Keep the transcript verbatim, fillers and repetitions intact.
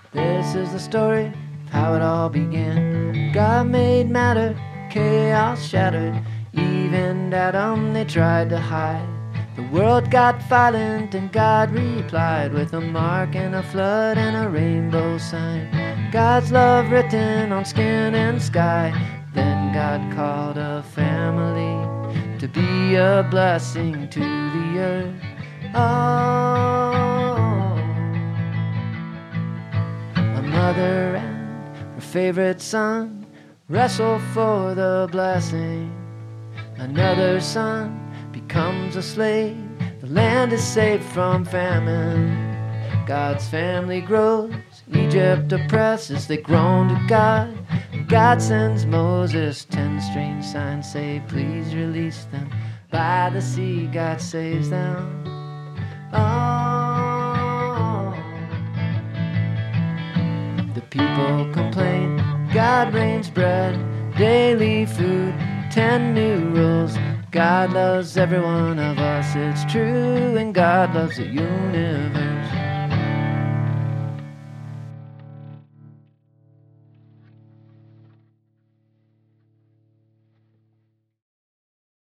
This is the story of how it all began. God made matter, chaos shattered. Eve and Adam, they tried to hide. The world got violent and God replied with a mark and a flood and a rainbow sign. God's love written on skin and sky. Then God called a family to be a blessing to the earth. Oh, a mother and her favorite son wrestle for the blessing. Another son becomes a slave. The land is saved from famine. God's family grows. Egypt oppresses. They groan to God. God sends Moses. Ten strange signs say, please release them. By the sea, God saves them. Oh, the people complain. God rains bread, daily food, ten new rules. God loves every one of us, it's true, and God loves the universe.